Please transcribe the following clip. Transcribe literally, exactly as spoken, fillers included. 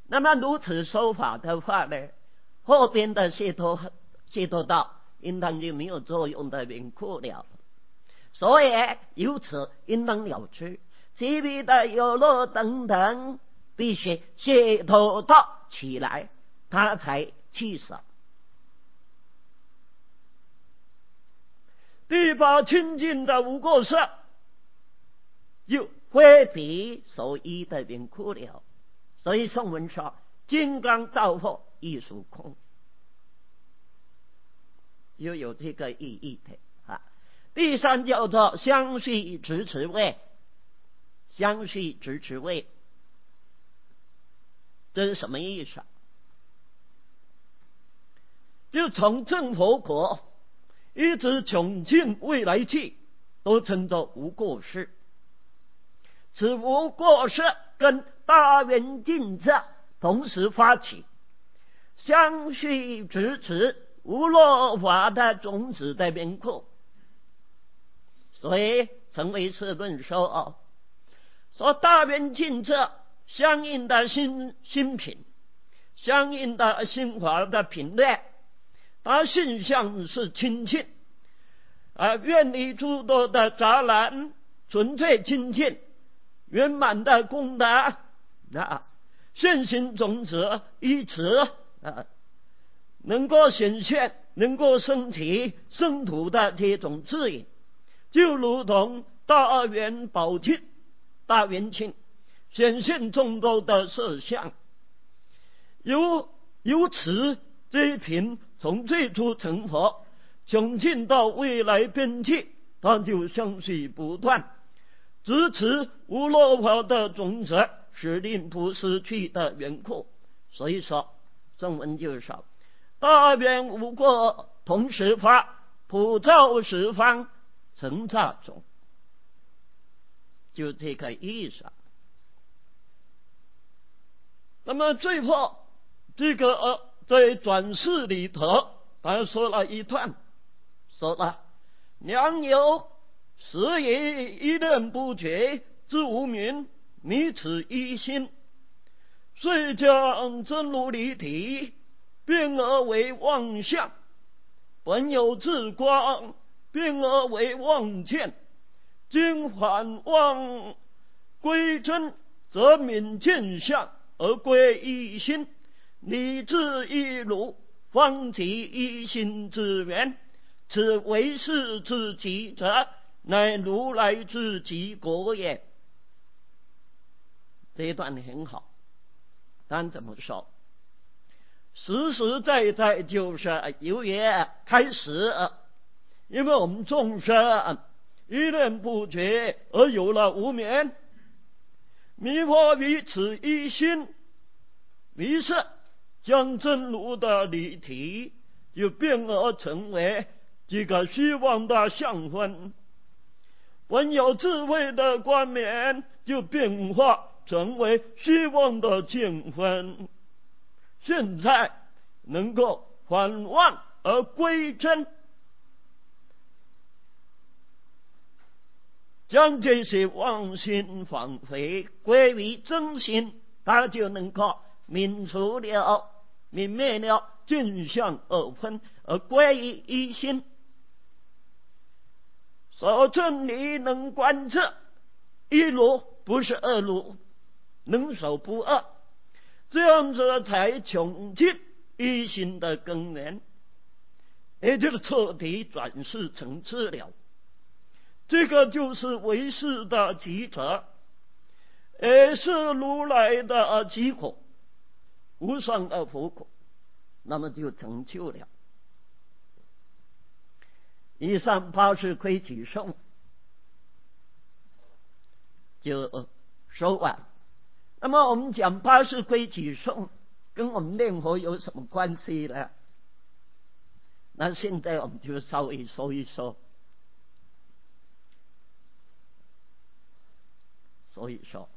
那么如此说法的话呢，后边的解脱解脱道应当就没有作用的缘故了。所以由此应当了知，其余的有乐等等，必须解脱道起来，他才去舍。第八清净的无过失，就非彼所依的缘故了。所以宋文说金刚造惑亦属空，就有这个意义的啊。第三叫做相续执持位，相续执持位这是什么意思？就从正佛果一直穷尽未来际，都称作无过失。此无过失跟大圆净智同时发起，相续执持无漏法的种子的缘故，所以成为是论说哦，说大圆净智相应的心心品，相应的心法的品类，它性相是清净，而远离诸多的杂染，纯粹清净圆满的功德啊，现行种子依此啊，能够显现，能够升起生土的这种智引，就如同大圆宝镜、大圆镜显现众多的色相。由由此这一品从最初成佛，穷尽到未来边际，它就相续不断，支持无漏法的种子，使令不失去的缘故。所以说正文就是说，大圆无过同时发，普照十方成刹中，就这个意思。那么最后这个呃在转世里头，他说了一段，说了良友时也一念不绝之无明，迷此一心，遂将真如离体变而为妄相，本有智光变而为妄见，今反妄归真，则泯见相而归一心，理智一如，方其一心之源，此为世之极者，乃如来之极果也。这一段很好，但怎么说？实实在在就是由于开始，因为我们众生一念不绝而有了无明，迷惑于此一心，于是将真如的理体就变而成为这个虚妄的相分，本有智慧的冠冕就变化成为虚妄的见分，现在能够反妄而归真，将这些妄心返回归于真心，他就能够泯除了泯灭了净相二分，而归于一心。所证理能观测，一如不是二如，能守不二，这样子才穷尽一心的根源，也就是彻底转世成智了。这个就是唯识的极者，也是如来的极果，无上的佛果，那么就成就了。以上八识归己颂就说完。那么我们讲八识归己颂跟我们念佛有什么关系呢？那现在我们就稍微说一说，所以说